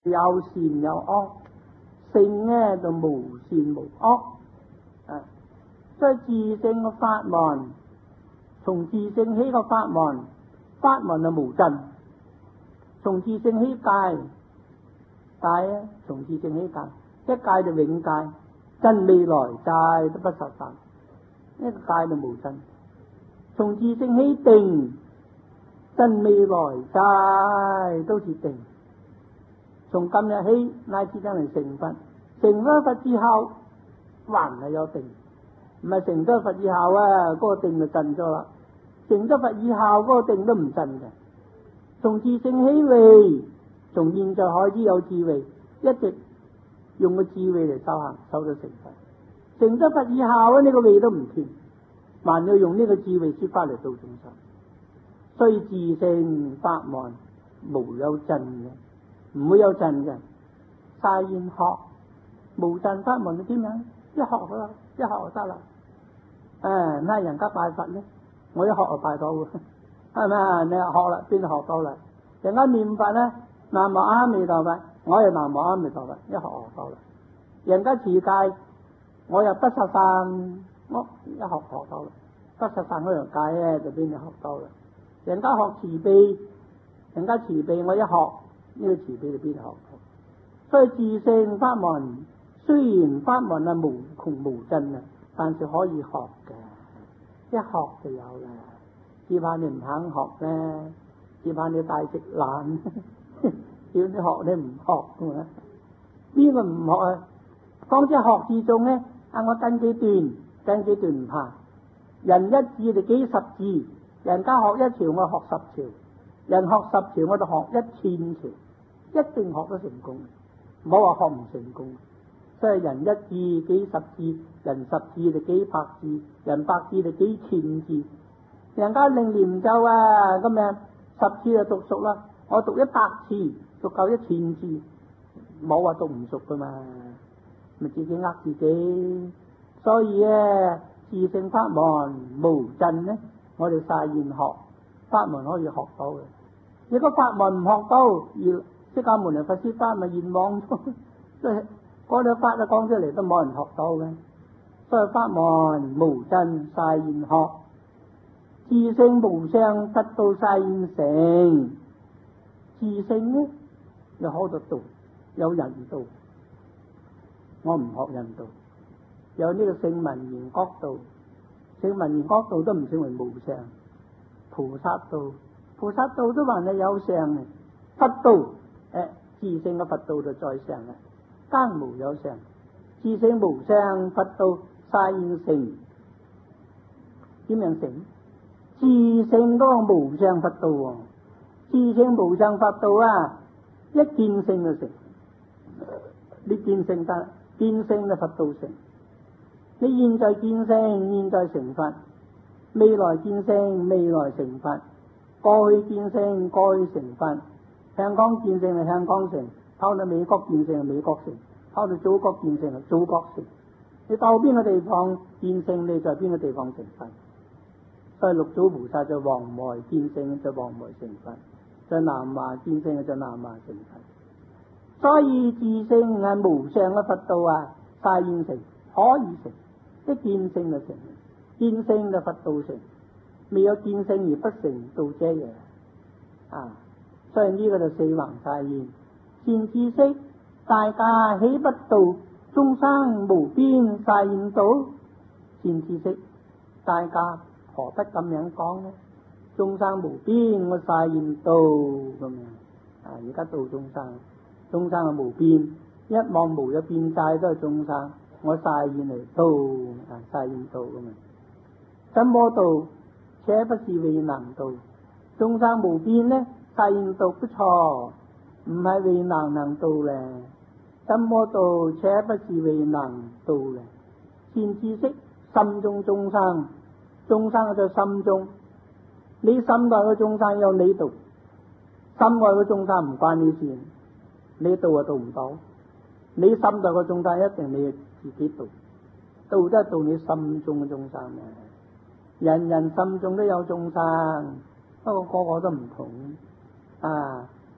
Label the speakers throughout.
Speaker 1: 有善有惡，聖呢就無善無惡所以自性嘅法門，從自性起個法門，法門係無盡；從自性起戒，戒從自性起戒，一戒就永戒，真未來戒都不實散，呢個戒就無盡。從自性起定，真未來戒都是定。從今日起乃至將嚟成佛，成咗佛之後還係有定，唔係成咗佛以後嗰個定就震咗啦。成咗佛以後嗰個定都唔震嘅。從自性起慧，從現在開始有智慧，一直用個智慧嚟修行，修到成佛。成咗佛以後呢個慧都唔斷，還要用呢個智慧先翻嚟度眾生。所以自性法門無有震嘅，唔會有震嘅。晒現學無震法門係點樣？一學啦，一學就得啦。拉人家拜佛咧，我一學就拜到嘅，係咪啊？你學啦，邊度學到啦？人家念佛咧，南無阿彌陀佛，我又南無阿彌陀佛，一學到啦。人家持戒，我又得實散，我一學到啦。得實散嗰樣戒咧，就邊度學到啦？人家學慈悲，人家慈悲，我一學呢個慈悲就邊度學到？所以自性法門雖然法門係無窮無盡啊，但是可以學嘅，一學就有啦。只怕你唔肯學咧，只怕你大食懶，叫你學你唔學噶嘛？邊個唔學啊？況且學字中咧，我跟幾段唔怕。人一字就幾十字，人家學一條我學10條，人學10條我就學1000條，一定學得成功。唔好話學唔成功。所以人一字幾十字，人10字就幾百字，人100字就幾千字。人家令念咒咁樣10次就讀熟啦，我讀100次，讀夠1000字，冇話讀唔熟噶嘛，咪自己呃自己。所以自性法門無盡咧，我哋晒現學法門可以學到嘅。如果法門唔學到，而釋迦牟尼佛說法咪現妄咗，即係嗰啲法都講出嚟都冇人學到嘅。所以法門無盡晒現學，自性無相佛道晒現成。自性呢有好多道，有人道，我唔學人道。有呢個聖文緣覺道，聖文緣覺道都唔稱為無相。菩薩道都還係有相嘅。佛道自性嘅佛道就再相啦，更無有相。自性無相佛道晒現成，點樣成？自性嗰個無相佛道自性無相佛道一見性就成。你見性得，見性就佛道成。你現在見性，現在成佛；未來見性，未來成佛；過去見性，過去成佛；香港見性係香港成，跑到美國見性係美國成，跑到祖國見性係祖國成。你到邊個地方見性，你在邊個地方成佛。所以六祖菩薩就黃梅見性就黃梅成佛，在南華見性就南華成佛。所以自性係無上嘅佛道晒現成，可以成。一見性就成，見性就佛道成，未有見性而不成道者也。所以呢個就四弘晒現。善知識大家豈不道，眾生無邊晒現道。善知識大家何不咁樣講呢？眾生無邊我晒現道咁樣。而家度眾生，眾生係無邊，一望無有邊界都係眾生。我晒現嚟度，晒現度咁啊！怎麼度？且不是未能度。眾生無邊呢，晒現度不錯，唔係未能度咧。怎麼度？且不是未能度咧。善知識心中眾生，眾生在心中，你心內嘅眾生有你度，心外嘅眾生唔關你事，你度就度唔到。你心內嘅眾生一定你自己度，度都係度你心中嘅眾生嘅。人人心中都有眾生，不過個個都唔同。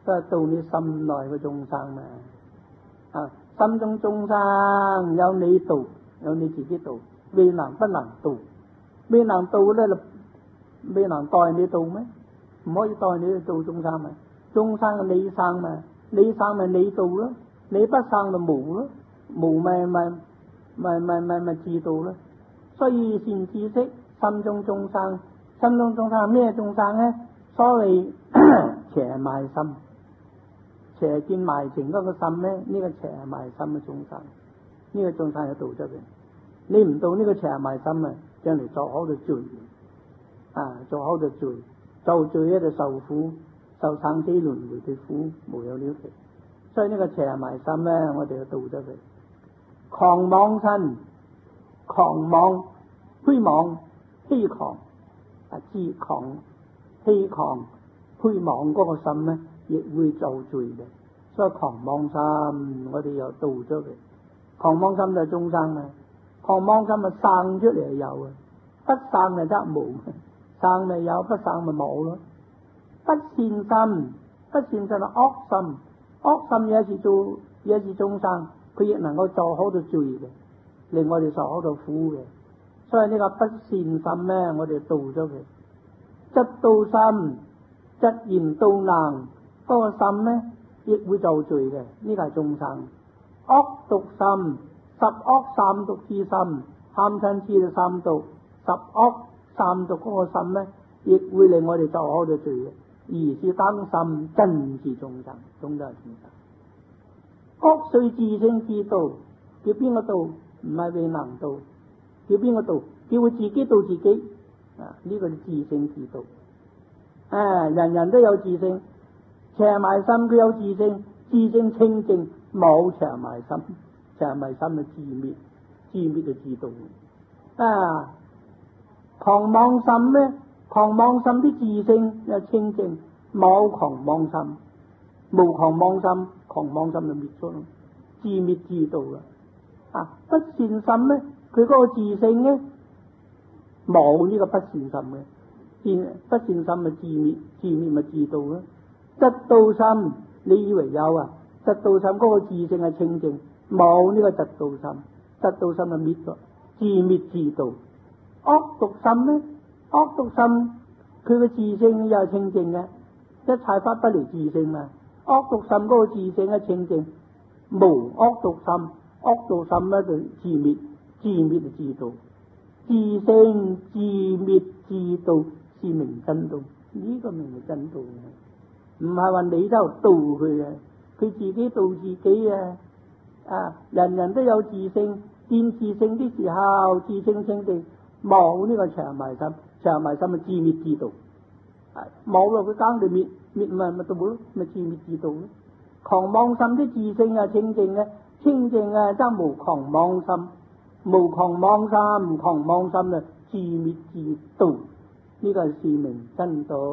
Speaker 1: 都係度你心內嘅眾生嘛。啊，心中眾生有你度，有你自己度，未能不能度，未能度咧就未能代你度咩？唔可以代你去度眾生嘛。眾生係你生嘛，你生咪你度咯，你不生就無咯，無咪自度咯。所以善知識心中眾生，心中眾生係咩眾生咧？所謂邪賣心，邪見賣情嗰個心咧，呢個邪賣心嘅眾生，呢個眾生係度咗嘅。你唔度呢個邪賣心啊，將嚟作好就罪啊，作好就罪，做罪咧就受苦，受生死輪迴嘅苦，無有了期。所以呢個邪賣心咧，我哋要度咗佢。狂妄心，狂妄虛妄欺狂啊，自狂欺狂虛妄嗰個心咧，亦會造罪嘅。所以狂妄心我哋又度咗佢。狂妄心就係眾生啊，狂妄心咪生出嚟有啊，不生咪得無，生咪有，不生咪冇咯。不善心，不善心係惡心，惡心有時做有時眾生，佢亦能夠做好多罪嘅，令我哋受好多苦嘅。所以呢個不善心咧，我哋度咗佢。嫉妒心，嫉賢妒能嗰個心咧，亦會做罪嘅，呢個係眾生。惡毒心，十惡三毒之心，貪嗔痴三毒，十惡三毒嗰個心咧，亦會令我哋做好多罪嘅。而是當心真是眾生，總都係眾生。惡雖自性自度，叫邊個度？唔係未能度，叫邊個度？叫佢自己度自己。啊，呢個係自性自度。啊，人人都有自性，邪埋心佢有自性，自性清淨，冇邪埋心，邪埋心係自滅，自滅就自度。啊，狂妄心咧？狂妄心啲自性又清淨，冇狂妄心，無狂妄心，狂妄心就滅咗咯，自滅自度啦。啊，不善心咧，佢嗰個自性咧冇呢個不善心嘅，不善心咪自滅，自滅咪自度咯。嫉妒心，你以為有啊？嫉妒心嗰個自性係清淨，冇呢個嫉妒心，嫉妒心咪滅咗，自滅自度。惡毒心咧？惡毒心佢個自性又係清淨嘅，一切法不離自性嘛。惡毒心嗰個自性係清淨，無惡毒心，惡毒心咧就自滅，自滅就自度，自性自滅自度是名真道。呢個名係真道嘅，唔係話你喺度度佢嘅，佢自己度自己啊！啊，人人都有自性，見自性的時候，自性清淨，冇呢個長埋心。長埋心咪自滅自度，冇咯，佢耕地滅咪到咯，咪自滅自度咯。狂妄心啲自性啊清淨嘅，清淨啊則無狂妄心，無狂妄心，狂妄心啊自滅自度，呢個係是名真道。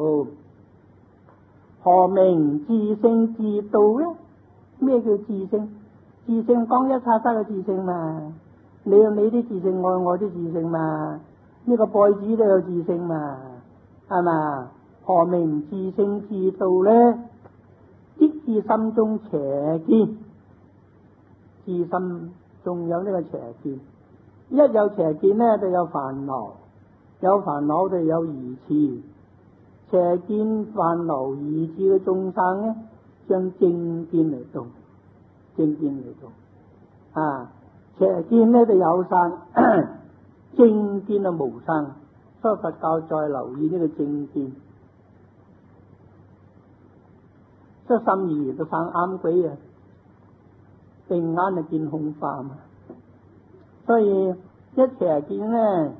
Speaker 1: 何名自性自度咧？咩叫自性？自性講一切得嘅自性嘛，你有你啲自性，我有我啲自性嘛。呢個稗子都有自性嘛，係嘛？何名自性自度咧？即是心中邪見，自心仲有呢個邪見。一有邪見咧，就有煩惱，有煩惱就有疑次。邪見、煩惱、疑次嘅眾生咧，將正見嚟度，正見嚟度。啊，邪見咧就有生。正見啊無生，所以佛教再留意呢個正見，所以心兒就生啱鬼啊，定眼就見空化嘛。所以一邪見咧，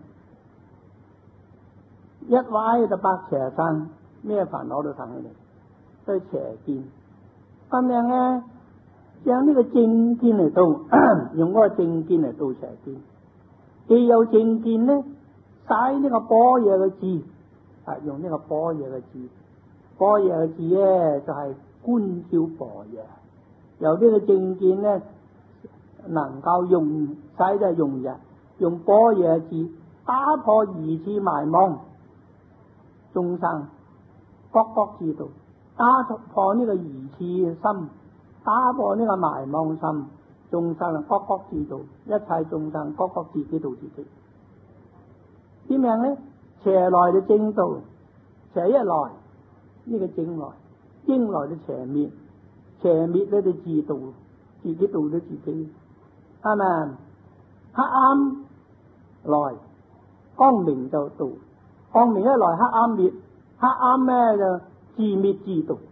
Speaker 1: 一歪就百邪生，咩煩惱都生起嚟，所以邪見。咁樣咧，將呢個正見嚟度，用嗰個正見嚟度邪見。既有正見咧，使呢個般若嘅字，啊，用呢個般若嘅字，般若嘅字咧就係觀照般若。由呢個正見咧，能夠用使就用日，用般若嘅字打破疑次埋妄，眾生各各知道， 打破呢個愚痴嘅心，打破呢個迷惘心。眾生各各自度，一切眾生各各自己度自己。點樣呢？邪來就正道，邪一來呢個正來，正來就邪滅，邪滅咧就自度，自己度咗自己，係咪？黑暗來，光明就度，光明一來黑暗滅，黑暗咧就自滅自度。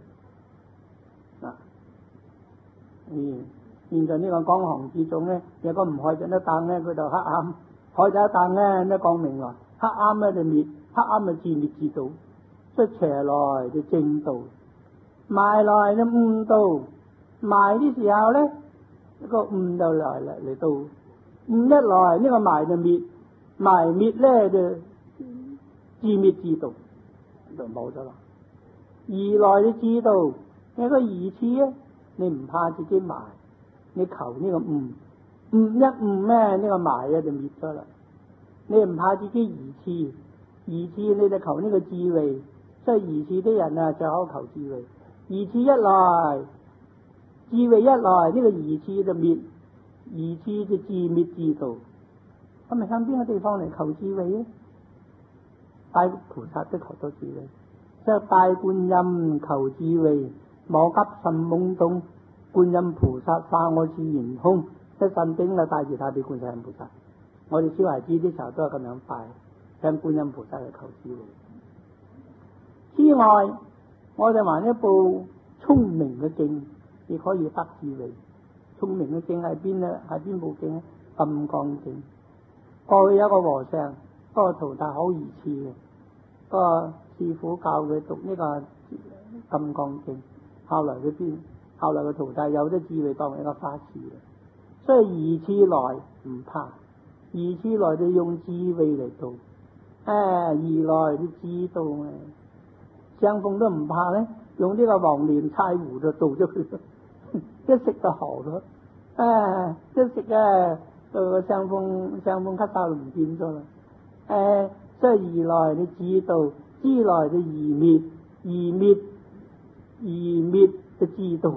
Speaker 1: 現在呢個江河之中咧，有個唔開就一啖咧，佢就黑暗；開就一啖咧，呢光明來，黑暗咧就滅，黑暗就自滅自度。所以邪來就正道，埋來就誤道。埋啲時候咧，個誤就來嚟到，誤一來呢個埋就滅，埋滅咧就自滅自度，就冇咗啦。疑來就知道，有個疑痴啊，你唔怕自己埋。你求呢個誤一誤咩？呢個埋啊就滅咗啦。你唔怕自己疑痴，疑痴你就求呢個智慧。所以疑痴啲人啊，最好求智慧。疑痴一來，智慧一來，呢個疑痴就滅，疑痴就自滅自度。咁咪向邊個地方嚟求智慧啊？拜菩薩都求到智慧，即係拜觀音求智慧，莫急甚懵懂。觀音菩薩化我似圓空，一陣經啦，帶住他俾觀世音菩薩。我哋小孩子啲時候都係咁樣拜，向觀音菩薩嚟求智慧。之外，我哋還一部聰明嘅經，亦可以得智慧。聰明嘅經喺邊咧？喺邊部經咧？金剛經。過去有一個和尚，嗰個徒弟好愚痴嘅，嗰個師父教佢讀呢個金剛經，後來個徒弟有咗智慧，當一個花痴嘅。所以疑痴來唔怕，疑痴來就用智慧嚟度，疑來都知道啊。相逢都唔怕咧，用呢個黃連菜糊就度咗佢，一食就好咗。一食啊，個相逢咳嗽就唔見咗啦。所以疑來你知道，知來就疑滅，疑滅就知道。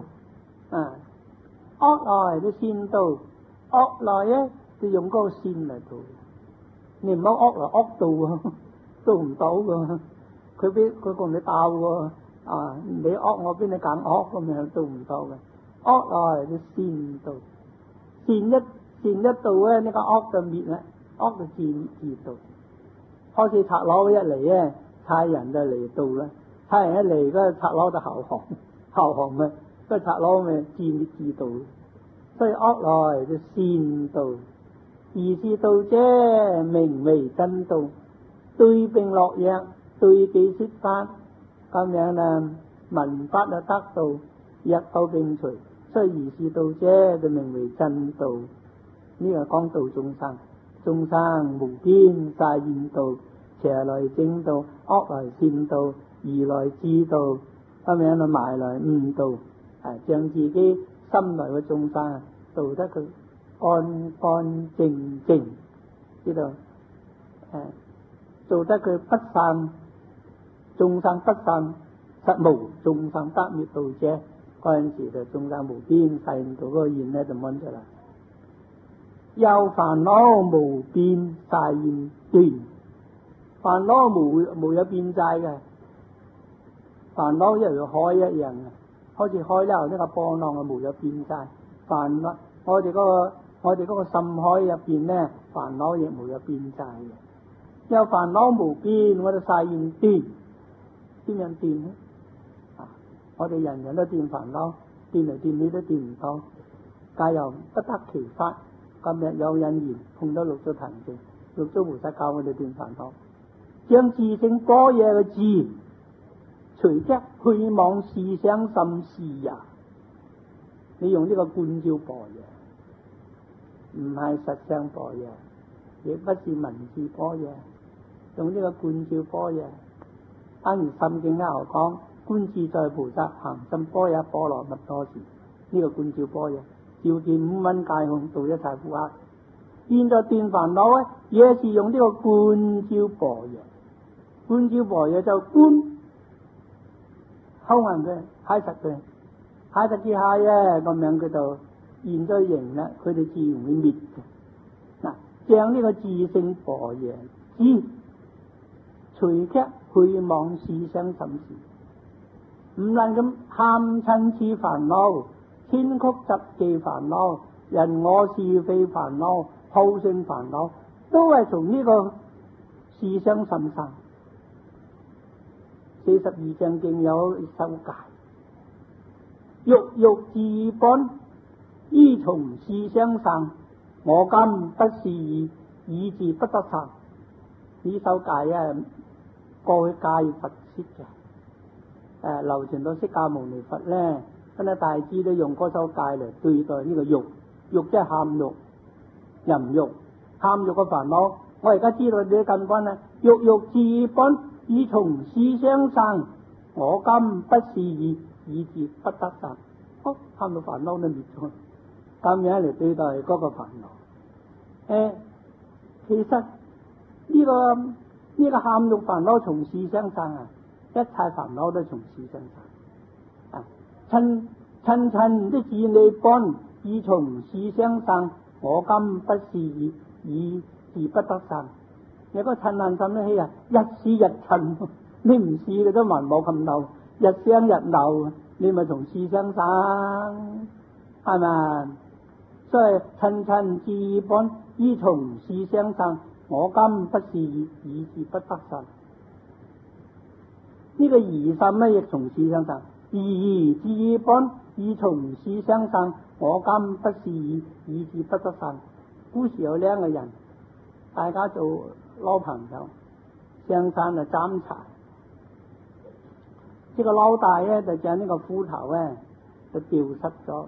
Speaker 1: 惡來就善道，惡來咧就用嗰個善嚟做。你唔好惡來惡道啊，做唔到噶。佢同你鬥喎，你惡我邊你揀惡咁樣做唔到嘅。惡來就善道，善一道咧，呢個惡就滅啦，惡就自道。開始賊佬一嚟咧，差人就嚟到啦，差人一嚟，嗰個賊佬就投降咪。個賊佬咪自滅自道，所以惡來就善道，而是道者名為真道，對病落藥，對己説法，咁樣啦，聞法就得道，藥到病除，所以而是道者就名為真道。呢個講道眾生，眾生無邊晒現道，邪來正道，惡來善道，疑來智道，咁樣啦，埋來誤道。將自己心內嘅眾生做得佢乾乾淨淨，知道？做得佢不散眾生，不散實無眾生得滅道者。嗰陣時就眾生無邊誓願道嗰個願咧就滿咗啦。又煩惱無邊誓願斷，煩惱無有邊際嘅，煩惱一如海一樣嘅。好似開流呢個波浪啊，無有邊際。煩惱，我哋嗰個深海入邊咧，煩惱亦無有邊際嘅。有煩惱無邊，我哋誓願斷，點樣斷呢？我哋人人都斷煩惱，斷嚟斷去都斷唔到，但又不得其法。今日有因緣碰到六祖壇經，六祖菩薩教我哋斷煩惱，將自性般若嘅智。隨則去妄思想心事呀！你用呢個觀照般若，唔係實相般若，亦不是文字般若，用呢個觀照般若。當然心經啱我講，觀自在菩薩行深般若波羅蜜多時，呢個觀照般若，照見五蘊皆空，度一切苦厄。現在斷煩惱咧，也是用呢個觀照般若，觀照般若就觀。 睺硬佢，揩實佢，揩實幾下咧，咁樣佢就現咗形啦，佢哋自然會滅嘅。嗱，將呢個自性般若知，隨刻去妄思想心事，唔論咁貪嗔癡煩惱、遷曲習忌煩惱、人我是非煩惱、好勝煩惱，都係從呢個思想心生。42章經有修戒，欲欲自本，依從思想生，我今不是以自不得生。呢修戒啊，過去戒佛説嘅，流傳到釋迦牟尼佛咧，咁啊大致都用嗰修戒嚟對待呢個欲，欲即係貪欲、淫欲、貪欲嘅煩惱。我而家知道你嘅根本啦，欲欲自本，依從思想生，我今不是以自不得生。貪到煩惱都滅咗，咁樣嚟對待嗰個煩惱。其實呢個貪欲煩惱從思想生啊，一切煩惱都從思想生。嗔的自利本，依從思想生，我今不是以自不得生。你個嗔恨心咧，啊，日思日嗔，你唔試你都還冇咁嬲，日傷日鬧，你咪從思想生，係咪？所以嗔自本，依從思想生，我今不是以自不得生。呢個疑心咧，亦從思想生，疑自本，依從思想生，我今不是以自不得生。古時有兩個人，大家做老朋友，上山就斬柴。呢個老大咧就將呢個斧頭咧就掉失咗，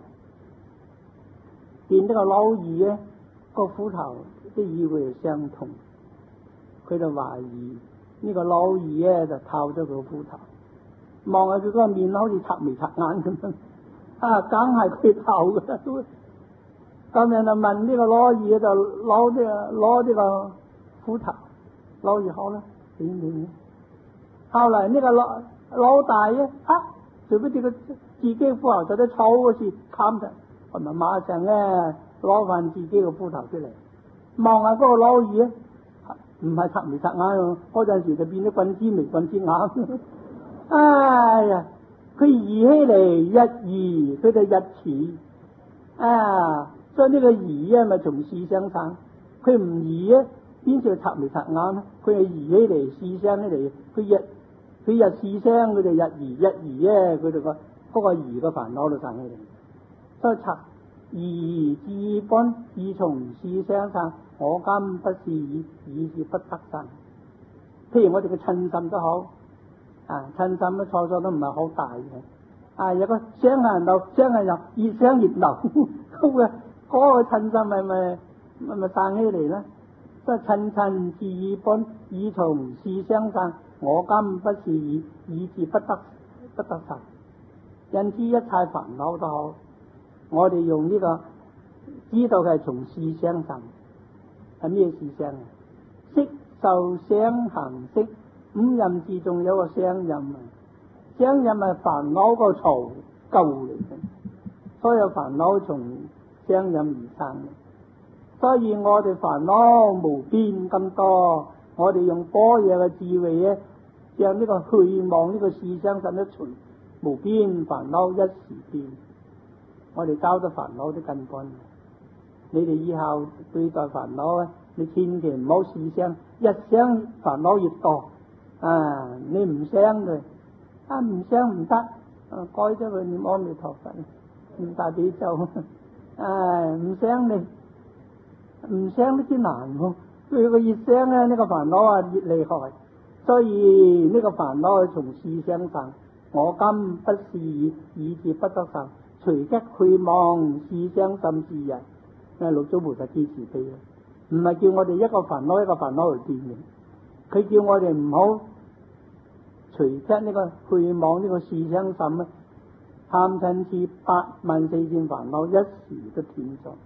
Speaker 1: 見呢個老二咧個斧頭都以為係相同，佢就懷疑呢個老二咧就偷咗佢個斧頭，望下佢嗰個面好似插眉插眼咁樣，梗係佢偷嘅啦。咁樣就問呢個老二就攞呢個斧頭，老二好啦，點？後嚟呢個老大咧，除非佢自己斧頭就得草嗰時砍實，我咪馬上咧攞翻自己個斧頭出嚟，望下嗰個老二咧，唔係插眉插眼喎，嗰陣時就變咗棍之眉棍之眼。哎呀，佢疑起嚟一疑，佢就一似所以呢個疑啊，咪從思想生，佢唔疑啊，邊處插眉插眼咧？佢係疑起嚟，思想起嚟，佢日思想，佢就日疑咧，佢哋嗰個疑嘅煩惱就生起嚟。所以插疑自本，依從思想生，我今不是以自不得生。譬如我哋嘅嗔心都好，嗔心都初初都唔係好大嘅，有個傷人流，傷人又越傷越流，嗰個嗔心咪生起嚟啦。所以嗔自本，依從思想生，我今不是以自不得生。因此一切煩惱都好，我哋用呢個知道係從思想生，係咩思想啊？色受想行識五陰之中有個想陰，想陰係煩惱個槽垢嚟嘅，所有煩惱從想陰而生。所以我哋煩惱無邊咁多，我哋用般若嘅智慧咧，將呢個去妄呢個思想心一除，無邊煩惱一時變。我哋交咗煩惱啲根本。你哋以後對待煩惱咧，你千祈唔好思想，一想煩惱越多。你唔想佢，唔想唔得，改咗佢念阿彌陀佛，念大悲咒，唔想你。唔想都幾難喎，佢個越想咧，呢個煩惱越厲害，所以呢個煩惱係從思想生。我今不是以自不得生，隨即去妄思想心事人。六祖菩薩記慈悲啦，唔係叫我哋一個煩惱一個煩惱嚟變嘅，佢叫我哋唔好隨即呢個去妄呢個思想心啊，貪嗔癡84000煩惱一時都斷咗。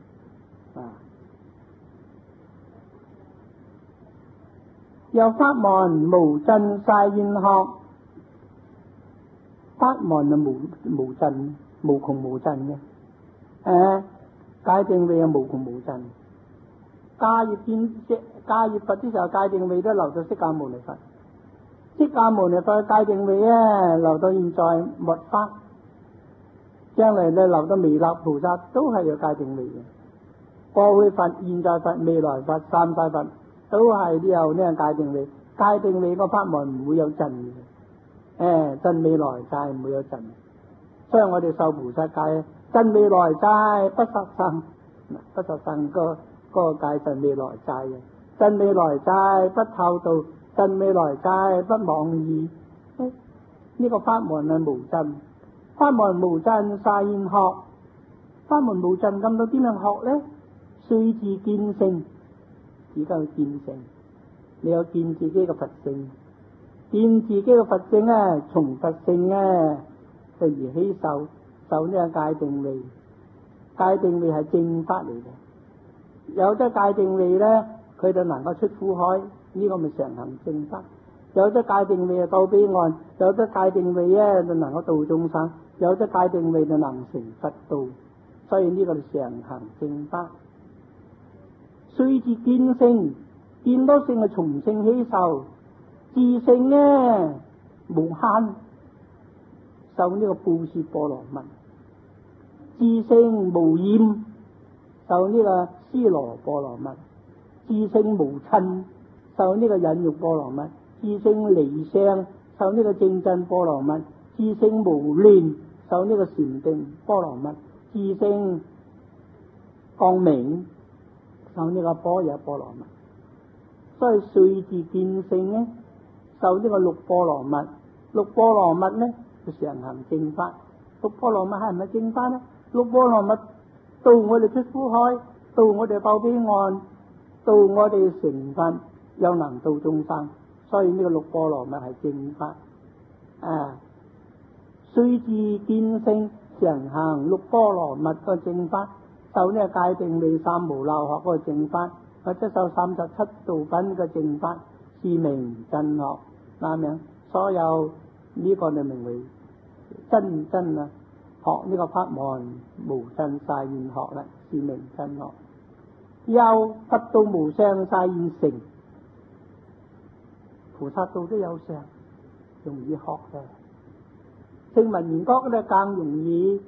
Speaker 1: 有法門無盡晒現學， 法門係無盡、無窮無盡嘅。戒定慧係無窮無盡。迦葉佛之時候，戒定慧都留到釋迦牟尼佛。釋迦牟尼佛嘅戒定慧留到現在末法，將來咧留到彌勒菩薩都係有戒定慧嘅。過去佛、現在佛、未來佛、三世佛都係有呢個戒定慧。戒定慧個法門唔會有盡嘅，盡未來齋唔會有盡。所以我哋受菩薩戒，盡未來齋不殺生，不殺生嗰個戒盡未來齋嘅，盡未來齋不偷盜，盡未來齋不妄語。呢個法門係無盡，法門無盡晒現學，法門無盡咁到點樣學咧？須自見性，只夠見性。你有見自己嘅佛性，見自己嘅佛性咧，從佛性咧就而起受呢個戒定慧。戒定慧係正法嚟嘅，有咗戒定慧咧，佢就能夠出苦海，呢個咪常行正法。有咗戒定慧就到彼岸，有咗戒定慧咧就能夠度眾生，有咗戒定慧就能成佛道。所以呢個係常行正法。須自見性，見到性係從性起受，自性呢無限受呢個布施波羅蜜，自性無染受呢個施羅波羅蜜，自性無親受呢個忍辱波羅蜜，自性離相受呢個正真波羅蜜，自性無亂受呢個禪定波羅蜜，自性光明受呢個般若波羅蜜。所以須自見性呢，受呢個六波羅蜜。六波羅蜜呢就常行正法。六波羅蜜係唔係正法呢？六波羅蜜到我哋出苦海，到我哋報彼岸，到我哋成佛，又能度眾生。所以呢個六波羅蜜係正法。須自見性，常行六波羅蜜個正法，受呢個戒定慧三無漏學個正法，或者受37道品嘅正法，是名真學。啱唔啱？所有呢個就名為真啊！學呢個法門無盡晒現學啦，是名真學。又佛道無相晒現成，菩薩道都有相，容易學嘅。聲聞緣覺咧更容易。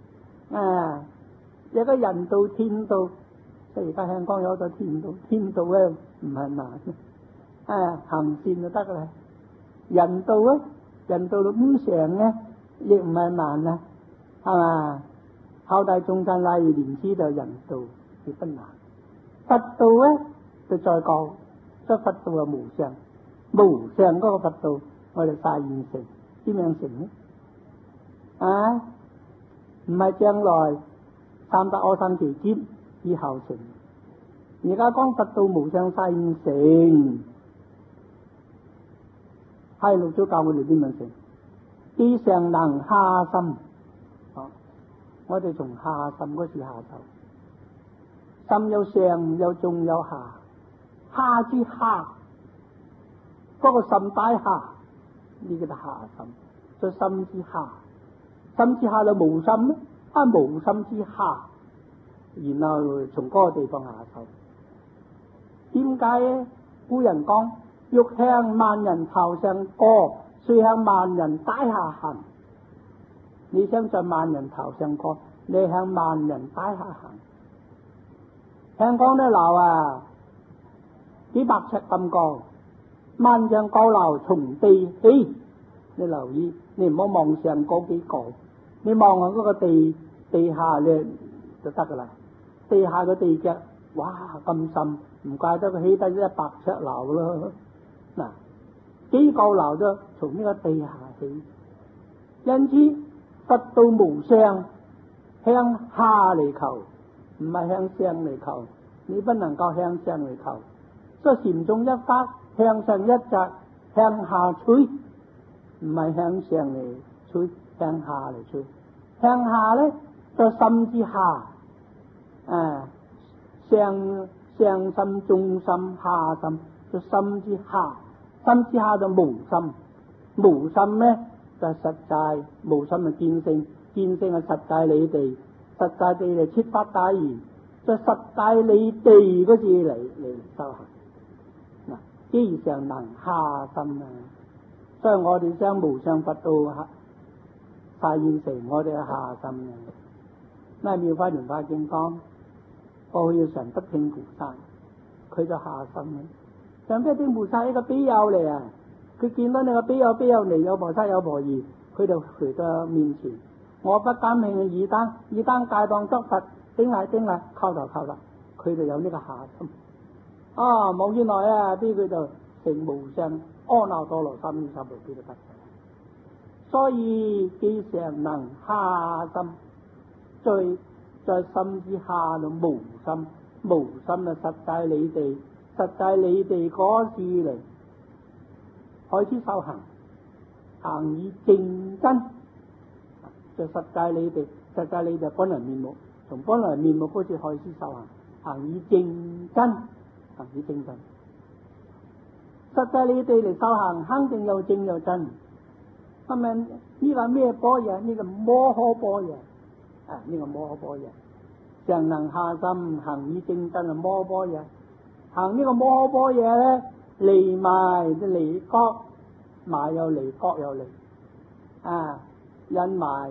Speaker 1: 有個人道天道，即係而家香港有好多天道，天道咧唔係難，行善就得啦。人道啊，人道五常咧亦唔係難啊，係嘛？孝弟眾生禮義廉恥就人道，亦不難。佛道咧就再高，所以佛道係無上，無上嗰個佛道我哋晒現成，點樣成呢？唔係將來三得阿僧祇劫以後成，而家講佛道無上晒現成，係六祖教我哋點樣成？既上能下心，我哋從下心嗰時下手，心有上有中有下，下之下嗰個心底下，呢個就下心，所以心之下，心之下就無心咧，無心之下，然後從嗰個地方下手。點解咧？古人講欲向萬人頭上過，須向萬人底下行。你想在萬人頭上過，你向萬人底下行。香港啲樓幾百尺咁高，萬丈高樓從地起。你留意，你唔好望上嗰幾個，你望下嗰個地下咧就得噶啦。地下嘅地腳，哇咁深，唔怪得佢起得100尺樓咯。嗱，幾個樓都從呢個地下起，因此佛道無上，向下嚟求，唔係向上嚟求。你不能夠向上嚟求，所以禪宗一法向上一澤，向下取，唔係向上嚟取，向下嚟取。向下咧就心之下，上心、中心、下心就心之下，心之下就無心。無心咧就係實在，無心係見性，見性係實在你哋，實在地嚟設法大言，就實在你哋嗰字嚟修行。嗱，既常能下心啊，所以我哋將無上佛道發現成我哋嘅下心啊。那妙法蓮華經講，我要常德聽菩薩，佢就下心啊。常德聽菩薩一個比丘嚟啊，佢見到你個比丘嚟，有菩薩有婆夷，佢就嚟到面前，我不敢向你二單戒當作佛，頂禮，叩頭，佢就有呢個下心。冇幾耐啊，啲佢就成無上阿耨多羅三藐三菩提嘅佛。所以既常能下心，在心之下就無心，無心就實在你哋嗰時嚟開始修行，行以正真，就實在你哋本來面目，從本來面目開始開始修行，行以正真，實在你哋嚟修行，肯定又正又真。咁咪呢個咩般若？呢個摩訶般若呢個摩訶般若，常能下心，行以正真啊！摩訶般若行呢個摩訶般若咧，離埋啲離覺，埋又離覺又離因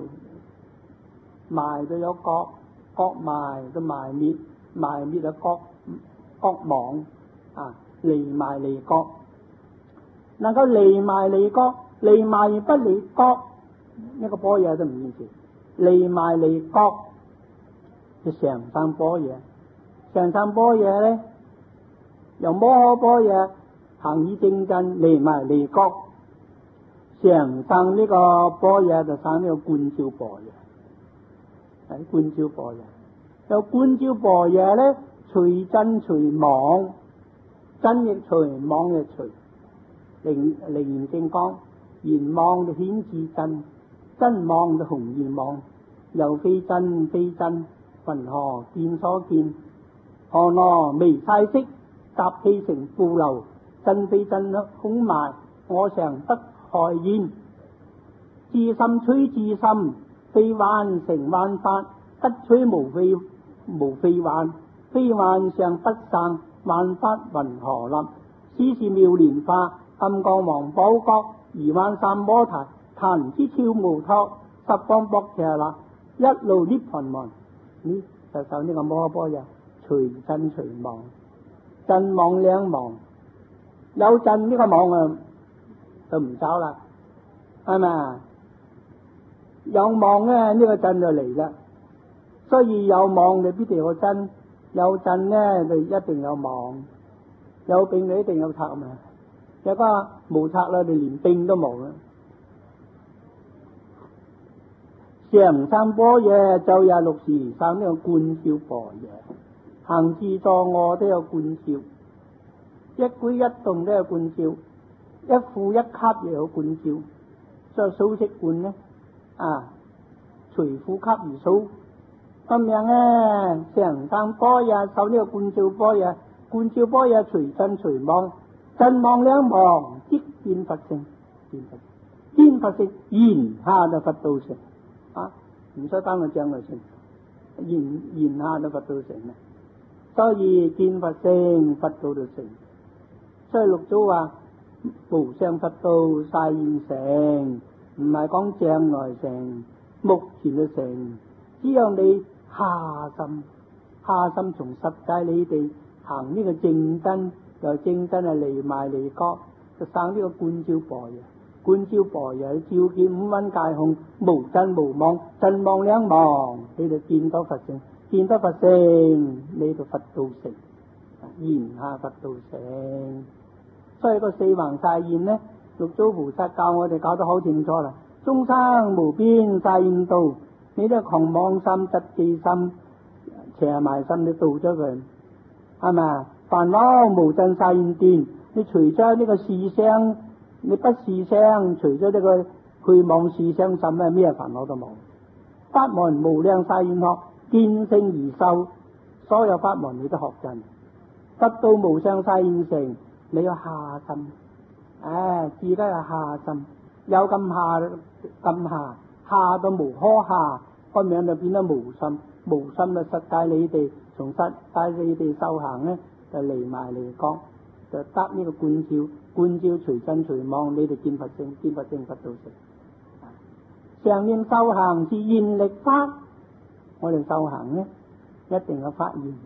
Speaker 1: 埋就有覺埋就埋滅就覺忘離埋離覺，能夠離埋離覺，離埋而不離覺，一個般若都唔現前。離埋離覺就常生般若，常生般若咧，由摩訶般若行以正真，離埋離覺，常生呢個般若就生呢個觀照般若，觀照般若，有觀照般若咧，隨真隨妄，真亦隨，妄亦隨。楞嚴經講，言妄就顯自真，真妄就紅現妄，又非真，云何見所見？何羅微細色，雜氣成負流，真非真空埋，我常得害現。自心取自心，非幻成幻法，得取無非幻，非幻上不散，幻法云何立？斯是妙蓮華，金剛王寶國，而幻三摩提，彈之超無托，十方薄伽那，一路涅槃王。就受呢個摩訶般若，隨真隨妄，真妄兩妄，有真呢個妄就唔走啦，係咪？有妄咧，呢個真就嚟啦。所以有妄就必定有真，有真咧就一定有妄，有病就一定有賊嘛。有個無賊啦，你連病都冇啦。常生般若，晝夜六時生呢個觀照般若，行住坐臥都有觀照，一舉一動都有觀照，一呼一吸又有觀照。所以數息觀呢隨呼吸而數。咁樣咧，常生般若，受呢個觀照般若，觀照般若隨真隨妄，真妄兩忘，即見佛性，見佛性言下就佛道成。唔使單個將來成，言下就佛道成啊！所以見佛性，佛道就成。所以六祖話無上佛道晒現成，唔係講將來成，目前就成。只有你下心從實際你哋行呢個正真，由正真離埋離覺，就生呢個觀照般若。觀照般若照見五蘊皆空，無真無妄，真妄兩忘，你就見到佛性，見到佛性，你就佛道成，言下佛道成。所以個四弘晒現呢，六祖菩薩教我哋搞得好清楚啦。眾生無邊晒現道，你都狂妄心、執記心、邪埋心，你度咗佢，係咪啊？煩惱無盡晒現斷，你除咗呢個視相。你不視相，除咗呢個去妄視相心咧，咩煩惱都冇。法門無量晒現學，見性而修，所有法門你都學盡。得到無上晒現成，你要下心，自己係下心， 有咁下到無可下，個名就變得無心，無心就實帶你哋從實帶你哋修行咧，就離埋離覺，就得呢個觀照隨真隨妄，你哋見佛性，見佛性佛道成。常念修行是現力法，我哋修行咧一定有發現。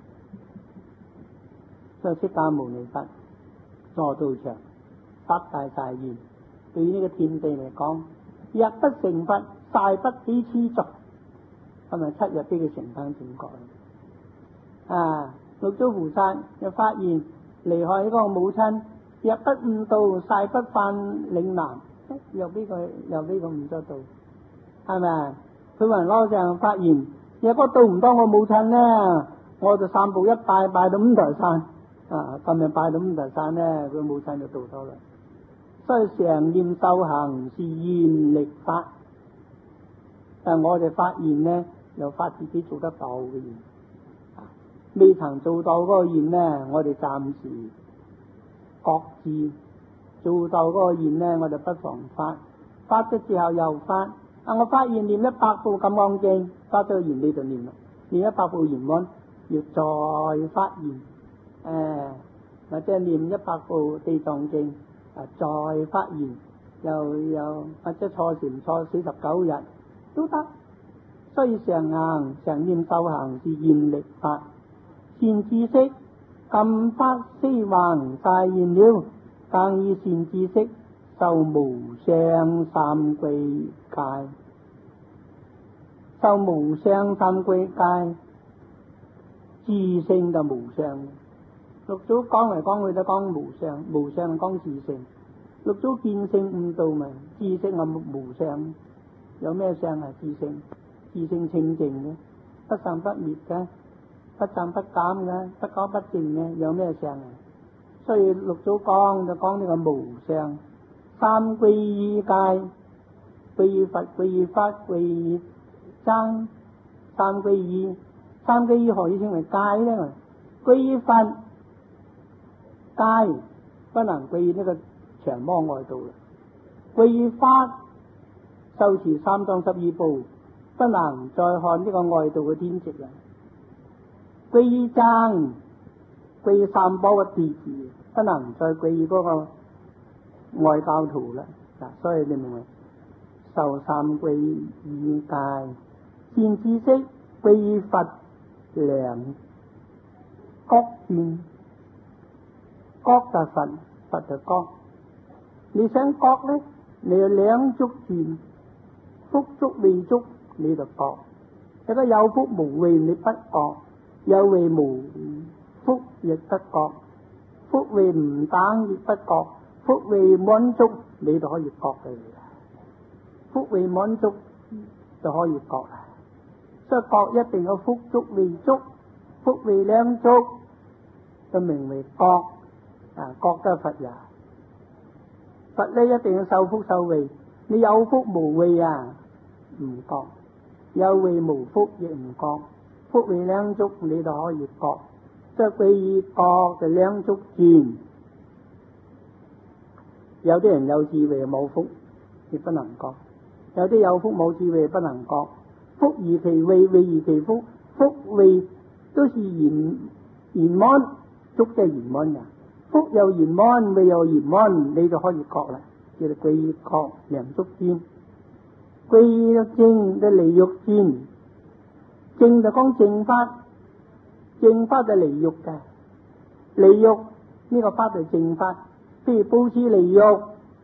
Speaker 1: 所以釋迦牟尼佛坐道場發大誓願，對於呢個天地嚟講，若不成佛，誓不起此座。咁咪7日俾佢成翻正覺。六祖菩薩又發現離開呢個母親，若不悟道，誓不返嶺南。又俾佢悟咗道，係咪啊？佢雲羅上發現，若果到唔到我母親咧，我就3步一拜，拜到五台山。今日拜到五台山咧，佢母親就到咗啦。所以常念修行是現力法，但我哋發現咧，又發自己做得到嘅現，未曾做到嗰個現咧，我哋暫時擱置；做到嗰個現咧，我哋不妨發咗之後又發。我發現念100部金剛經，發咗現你就念啦，念100部圓滿，要再發現。或者念100部地藏經，再發現，又或者坐禪坐49日都得。所以常念修行是現力法，善知識禁法四橫大現了，更以善知識受無相三歸戒。受無相三歸戒，自性就無相。六祖講嚟講去都講無相，無相講自性。六祖見性悟道嘛，自性係無相。有咩相係自性？自性清淨嘅，不生不滅嘅，不增不減嘅，不改不淨嘅，有咩相啊？所以六祖講就講呢個無相。三歸依戒，歸依佛，歸依法，歸依僧，三歸依。三歸依何以稱為戒呢？歸依佛戒不能歸依呢個長魔外道啦，歸依法修持3藏12部，不能再看呢個外道嘅天職啦。歸依僧，歸依三寶嘅弟子，不能再歸依嗰個外教徒啦。所以你明唔明？受三歸依戒，善知識歸依佛良覺見。覺就佛，佛就覺。你想覺咧，你要兩足見，福足未足你就覺。如果有福無慧你不覺，有慧無福亦不覺，福慧唔等亦不覺，福慧滿足你就可以覺嘅。福慧滿足就可以覺啦。所以覺一定要福足未足，福慧兩足就名為覺。覺得佛也，佛咧一定要受福受慧。你有福無慧唔覺，有慧無福亦唔覺，福慧兩足你就可以覺。即係歸依覺就兩足見。有啲人有智慧冇福亦不能覺，有啲有福冇智慧不能覺。福而其慧，慧而其福，福慧都是圓滿，足即係圓滿嘅。福又圓滿，慧又圓滿，你就可以覺啦。叫做歸依覺兩足見。歸依正就離欲見，正就講正法，正法就離欲嘅。離欲呢個法就正法，譬如布施離欲，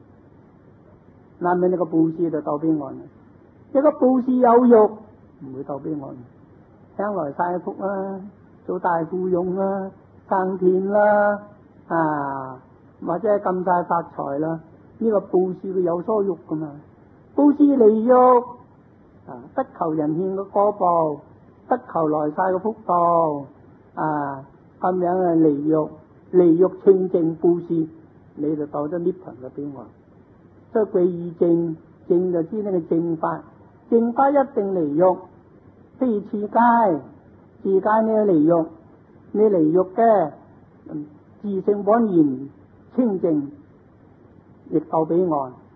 Speaker 1: 難唔難？呢個布施就到彼岸。一個布施有欲，唔會到彼岸。將來晒福啦，做大富翁啦，生田啦。或者咁大發財啦，呢個布施佢有所欲噶嘛？布施離欲，不求人獻個果報，不求來世嘅福報，咁樣離欲清淨布施，你就到咗涅槃嘅邊岸。所以歸依正，正就知呢個正法，正法一定離欲。譬如持戒，持戒你要離欲，你離欲嘅。自性本然清淨，亦到彼岸。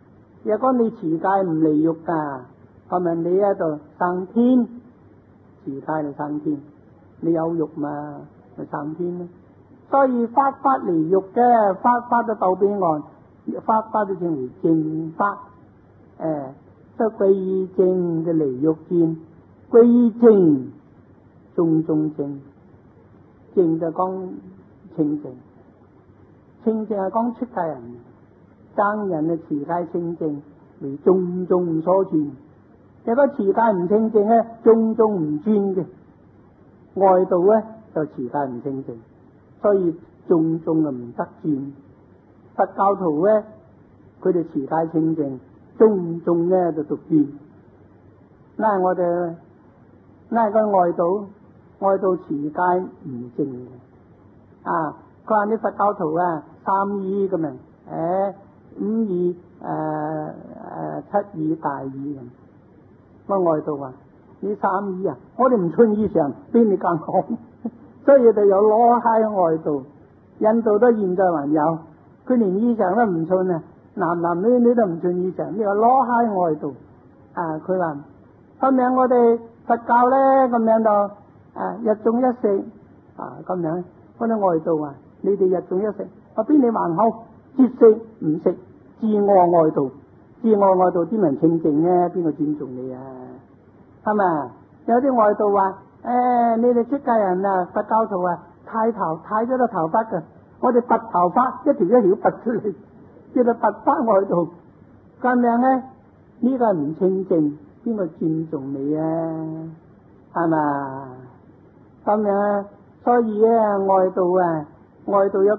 Speaker 1: 如果你持戒唔離欲噶，咁咪你喺度生天，持戒嚟生天，你有欲嘛，咪生天咯。所以法離欲嘅，法就到彼岸，法就稱為正法。所以歸依正嘅離欲見，歸依正，種正，正就講清淨，清淨係講出家人，僧人嘅持戒清淨為種所尊。如果持戒唔清淨咧，種唔尊嘅，外道咧就持戒唔清淨，所以種就唔得尊。佛教徒咧，佢哋持戒清淨，種咧就獨尊。嗱我哋，嗱個外道持戒唔正嘅，佢話啲佛教徒三依咁樣，五依七依大依咁。個外道話：你三依我哋唔穿衣裳，邊你更好？所以就有攞閪外道，印度都現在還有，佢連衣裳都唔穿男女都唔穿衣裳，呢個攞閪外道。佢話咁樣我哋佛教咧咁樣就日中一食咁樣，嗰啲外道話：你哋日中一食，邊你還好？節食唔食，自我外道。自我外道啲人清淨咧，邊個尊重你係咪？有啲外道話：你哋出家人佛教徒剃咗個頭髮嘅，我哋拔頭髮，一條拔出嚟，叫做拔花外道。咁樣咧，呢個唔清淨，邊個尊重你係咪？咁樣，所以外道有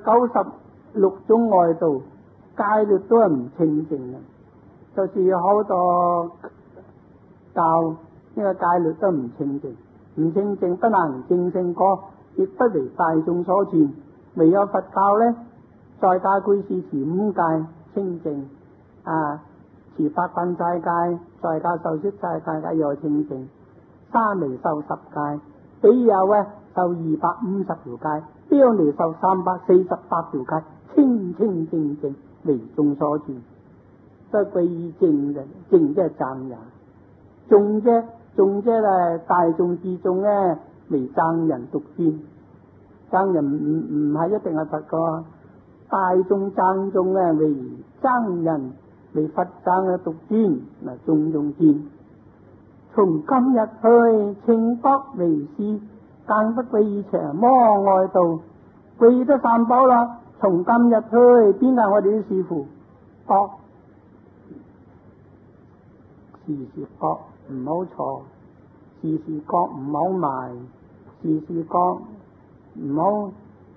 Speaker 1: 96種外道，戒律都係唔清淨嘅。就是好多教呢個戒律都唔清淨，唔清淨不能正聖果，亦不為大眾所傳。唯有佛教咧，在家居士持5戒清淨，持八關齋戒，在家受出齋戒又清淨，沙彌受10戒，比丘受250條戒，標尼受348條戒，清淨為眾所傳。所以歸依正嘅，正即係僧人，眾即係大眾之中咧，為僧人獨尊。僧人唔係一定係佛個，大眾僧眾咧為僧人，為佛僧嘅獨尊，眾尊。從今日去，稱覺為師，更不歸依邪魔外道。歸依得三寶啦，從今日去，邊個我哋啲師父？覺。時覺唔好錯，時覺唔好埋，時覺唔好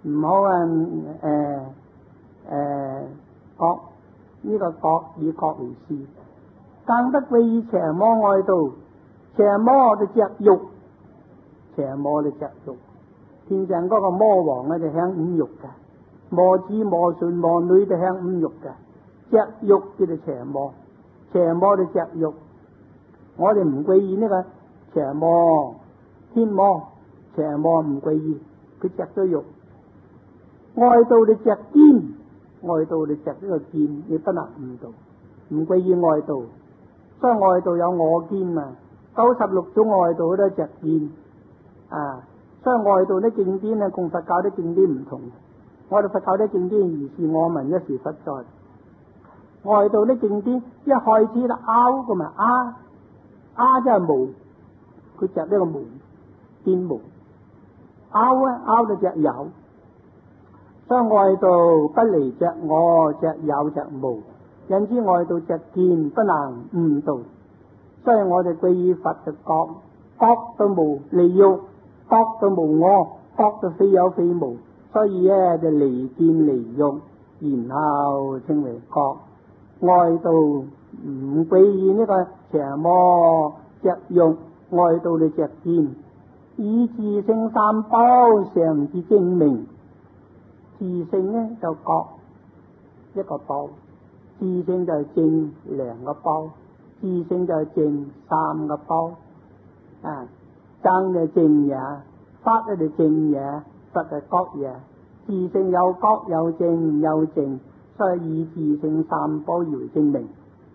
Speaker 1: 覺呢個覺以覺為師，更不歸依邪魔外道。邪魔就隻肉，邪魔就隻肉。天上嗰個魔王就享五欲嘅，魔子魔孫魔女就享五欲嘅，隻肉叫做邪魔，邪魔就隻肉。我哋唔歸依呢個邪魔，天魔邪魔唔歸依，佢隻咗肉。外道你隻堅，外道你隻呢個堅，你不能誤導，唔歸依外道。所以外道有我堅96種外道都隻堅所以外道啲經典同佛教啲經典唔同。我哋佛教啲經典如是我聞，一時佛在。外道啲經典一開始就拗噶嘛，即係毛，佢隻呢個毛，邊毛，拗到隻有。所以外道不離隻我，隻有隻毛，因此外道隻見不能誤導。所以我哋歸依佛就覺到無離欲，覺到無我，覺到非有非無。所以就離見離欲，然後稱為覺。外道唔歸依呢個邪魔隻肉，外道你隻見，以自性三寶常自證明。自性就覺一個寶，自性就證2個寶，自性就證3個寶。僧就證嘢，法就證嘢，佛就覺嘢。自性有覺有證有證，所以以自性三寶而證明。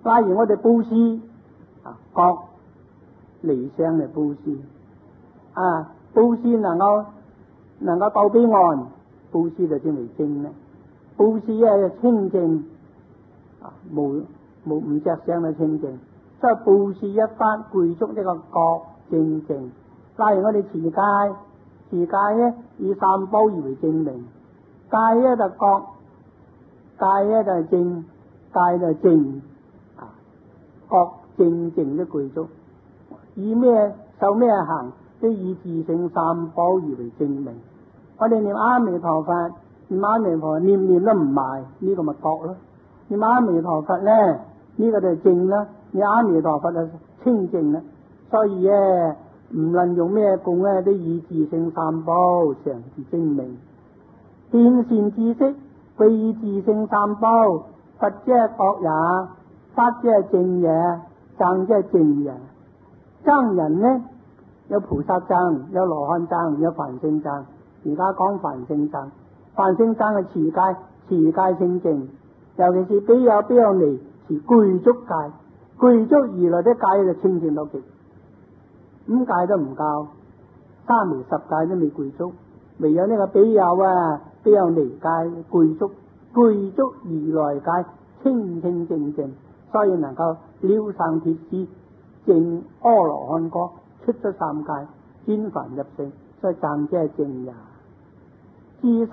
Speaker 1: 例如我哋布施各離相嚟布施布施能夠到彼岸，布施就稱為正啦。布施清淨無五隻相嘅清淨，所以布施一法具足呢個覺正淨。例如我哋持戒以三寶而為證明，戒就覺，戒就係正，戒就係正覺正淨的具足。以咩受咩行，都以自性三寶而為證明。我哋念阿彌陀佛，念阿彌陀佛念都唔埋，呢個咪覺咯。念阿彌陀佛咧，呢個就係正啦。念阿彌陀佛就清淨啦。所以唔論用咩供都以自性三寶常自證明。見善知識，歸以自性三寶。佛即係覺也，法即係正也，僧即係正也。僧人呢，有菩薩僧，有羅漢僧，有梵性僧。而家講梵性僧，梵性僧係持戒清淨，尤其是比丘尼持具足戒，具足而來的戒就清淨到極，五戒都唔夠，三昧十戒都未具足，唯有呢個比丘尼戒具足而來戒清清淨淨，所以能夠了生脫死，證阿羅漢果，出咗三界，轉凡入聖，所以僧即係正也。自心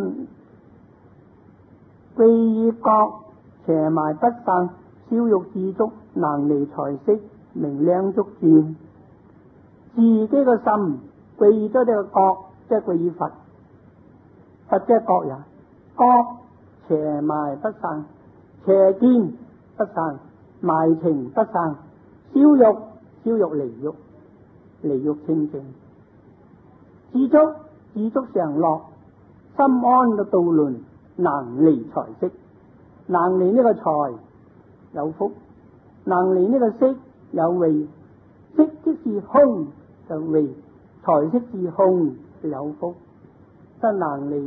Speaker 1: 歸依覺，邪埋不散，少欲自足，能離財色，名兩足轉。自己個心歸依咗呢個覺，即係歸依佛，佛即係覺也。覺邪埋不散，邪見不散，埋情不散，少欲離欲清淨。自足常樂，心安嘅度輪，能離財色，能離呢個財有福，能離呢個色有慧。色即是空就慧，財色是空就有福。真能離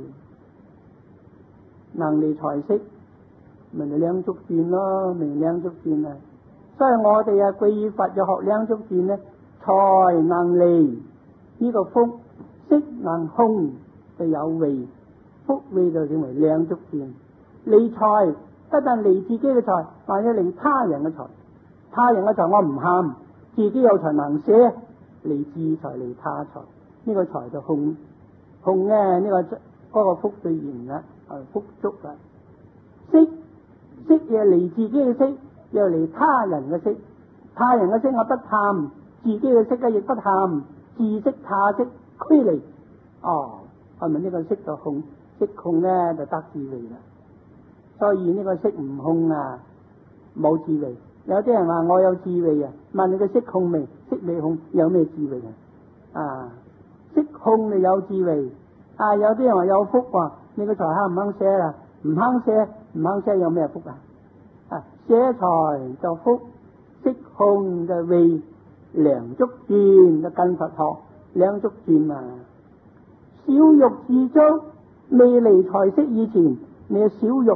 Speaker 1: 財色，咪兩足轉咯，明兩足轉啊！所以我哋皈依佛就學兩足轉咧，財能離呢個福，色能空就有慧，福慧就稱為兩足轉。離財不但離自己嘅財，或者離他人嘅財。他人嘅財我唔貪，自己有財能捨，離自財離他財，呢個財就空咧，呢個嗰個福最嚴啦，福足啦。色又離自己嘅色，又離他人嘅色。他人嘅色我不貪，自己嘅色亦不貪，自色他色俱離。係咪呢個色就空？色空咧就得智慧啦。所以呢個色唔空冇智慧。有啲人話我有智慧問你個色空未？色未空有咩智慧色空就有智慧。有啲人話有福你個財肯唔肯捨啦？唔肯捨有咩福捨財就福，色空就慧，兩足轉就跟佛學，兩足轉少欲自足，未離財色以前，你少欲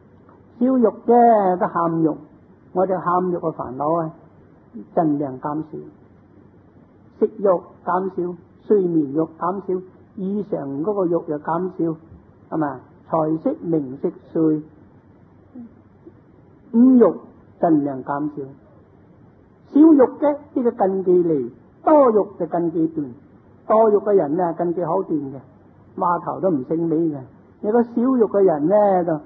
Speaker 1: 啫，都喊欲，我哋喊欲嘅煩惱盡量減少，食欲減少，睡眠欲減少，以上嗰個欲又減少，係嘛？財色名色睡五欲盡量減少，少欲嘅呢個根基離，多欲就根基斷。多欲嘅人根基好斷嘅，話頭都唔勝尾嘅。有個少欲嘅人就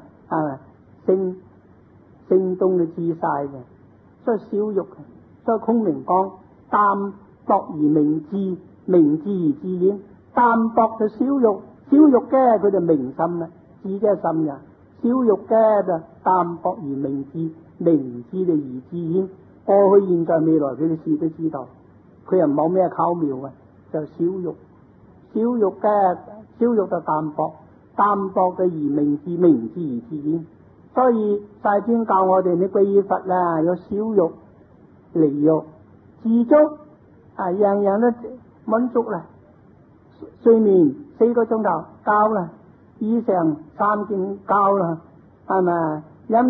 Speaker 1: 聲東就知晒嘅，所以少欲。所以孔明講淡薄而明智，明智而自然。淡薄就少欲，少欲嘅佢就明心啦，智即係心呀。少欲嘅就淡薄而明智，明智就而自然。過去現在未來佢哋事都知道，佢又冇咩巧妙就少欲。少欲就淡薄，淡薄就而明智，明智而自然。所以大尊教我哋，你皈依佛有少欲離欲，自足樣樣都滿足啦。睡眠4個鐘頭夠啦，以上3件夠啦，係咪？飲食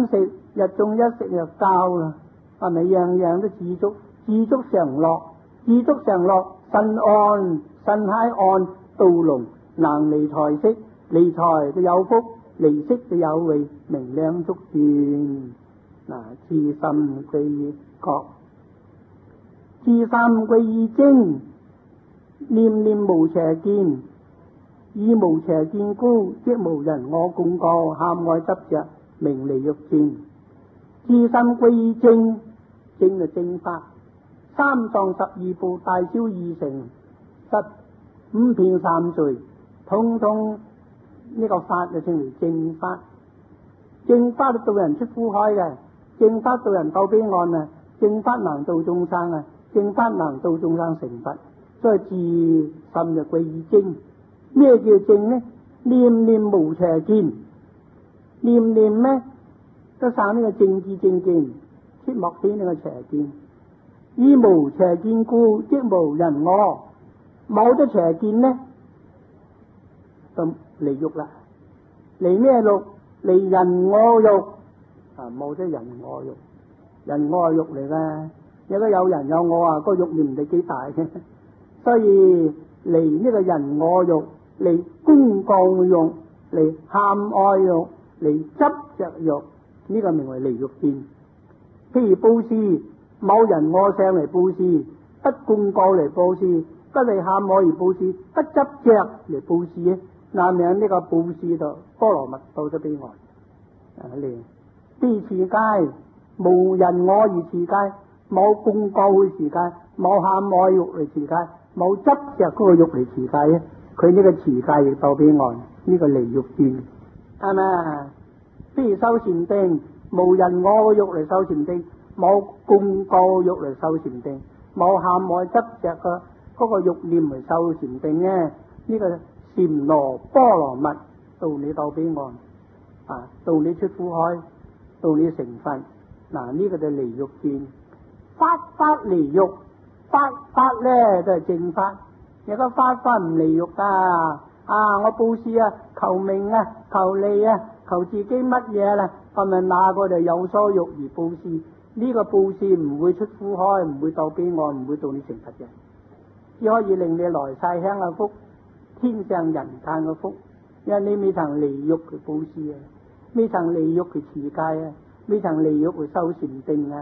Speaker 1: 日中一食就夠啦，係咪樣樣都知足？知足常樂，知足常樂，身安身喺安，道隆能離財色，離財就有福，離色就有慧，明亮足斷。至心歸於覺，至心歸於精，念念無邪見，以無邪見故，即無人我共過，貪愛執着，名離欲斷。至心歸於正，正就正法，三藏十二部大小二乘，五遍三隨，通通呢個法就稱為正法。正法導人出苦海嘅，正法導人到彼岸啊！正法能度眾生啊！正法能度眾生成佛，所以自心就歸於正。咩叫正呢？念念無邪見，念念呢都生呢個正知正見，切莫起呢個邪見。以無邪見故，即無人我。冇咗邪見呢，就離欲啦。離咩欲？離人我欲。冇咗人我欲，人我係欲嚟噶。如果有人有我個欲念唔係幾大嘅，所以離呢個人我欲，離恭敬欲，離貪愛欲，離執着欲，呢個名為離欲見。譬如布施，冇人我相嚟布施，不恭敬嚟布施，不離貪愛而布施，不執着嚟布施咧，那名呢個布施度波羅蜜到咗彼岸。譬如持戒，無人我而持戒，冇恭敬去持戒，冇貪愛欲嚟持戒，冇執着嗰個欲嚟持戒咧，佢呢個持戒亦到彼岸，呢個離欲見，係咪？譬如修禪定，無人我嘅欲嚟修禪定，冇恭敬欲嚟修禪定，冇貪愛執着嘅嗰個欲念嚟修禪定咧，呢個禪羅波羅蜜到你到彼岸，到你出苦海，到你成佛，呢個就離欲見。法離欲，法咧就係正法。如果法唔離欲我布施求名求利求自己乜嘢啦，係咪那個就有所欲而布施？呢個布施唔會出苦海，唔會到彼岸，唔會到你成佛嘅，只可以令你來世享嘅福，天上人間嘅福，因為你未曾離欲去布施未曾離欲去持戒未曾離欲去修禪定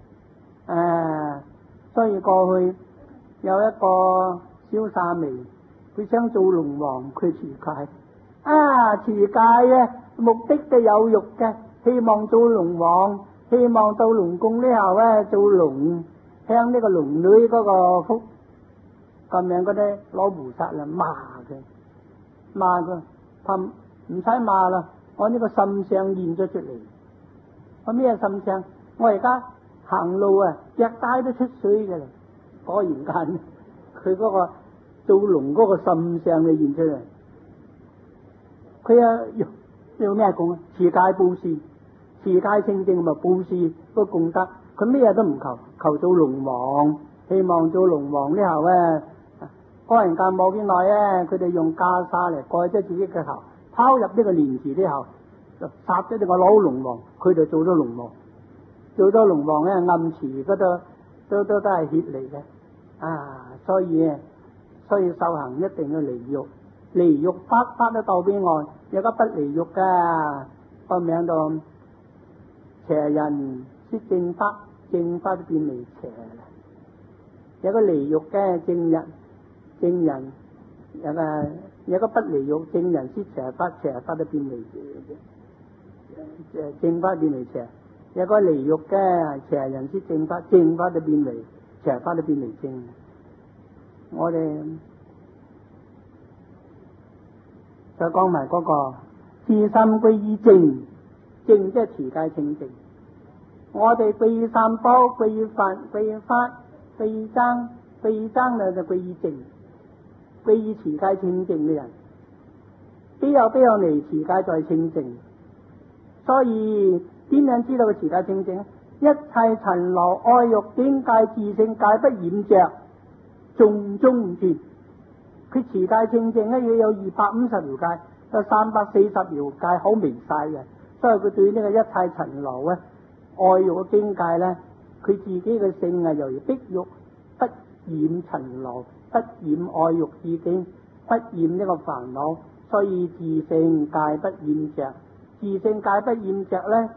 Speaker 1: 所以過去有一個小沙彌，佢想做龍王，佢持戒持戒目的都有欲嘅，希望做龍王，希望到龍宮呢後做龍，向呢個龍女嗰個福，咁樣嗰啲攞菩薩嚟罵佢，唔使罵啦，我呢個心相現咗出嚟。我咩心相？我而家行路隻街都出水嘅啦，果然間佢嗰個做龍嗰個心相嘅現出嚟。佢要咩講？持戒布施，持戒清淨咪布施個功德。佢咩都唔求，求做龍王，希望做龍王呢後果然間冇幾耐佢哋用袈裟嚟蓋咗自己嘅頭，拋入呢個蓮池之後，就殺咗呢個老龍王，佢就做咗龍王。做咗龍王暗池嗰度都係血嚟嘅所以修行一定要離欲，離欲法都到彼岸。有個不離欲噶個名到邪人識正法，正法都變為邪啦。有個離欲嘅正人有個不離欲正人識邪法，邪法都變為正法變為邪。有個離欲嘅邪人識正法，正法都變為邪法都變為正。我哋再講埋嗰個至心歸於正，正即係持戒清淨。我哋歸於三寶，歸於法，歸於法，歸於僧，歸於僧就歸於正，歸於持戒清淨嘅人，邊有嚟持戒在清淨。所以點樣知道佢持戒清淨？一切塵流愛欲境界自性戒不染着，眾中斷。佢持戒清淨要有250條戒，有340條戒好明晒嘅，所以佢對呢個一切塵流愛欲嘅境界咧，佢自己嘅性啊，由於碧玉不染塵勞，不染愛欲之境，不染呢個煩惱，所以自性戒不染著。自性戒不染著咧，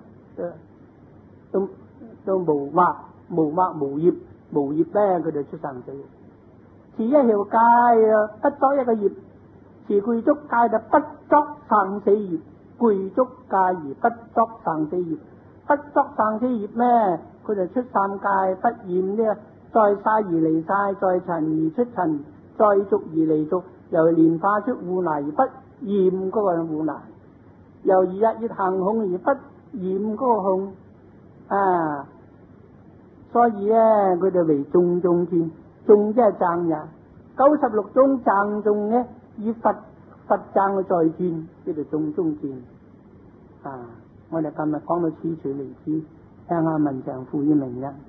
Speaker 1: 都無惑無業，無業咧佢就出生死。持一條戒啊，不作一個業；持具足戒就不作生死業。具足戒而不作生死業，不作生死業咧，佢就出三界，不染呢，在曬而離曬，在塵而出塵，在俗而離俗，由蓮花出護泥而不染嗰個護泥，由日月行控而不染嗰個控啊。所以咧，佢哋為眾中見，眾即係讚人，96種讚頌咧，以佛讚去再見，叫做眾中見啊。我哋今日講到此處為止，聽下文長父與明日。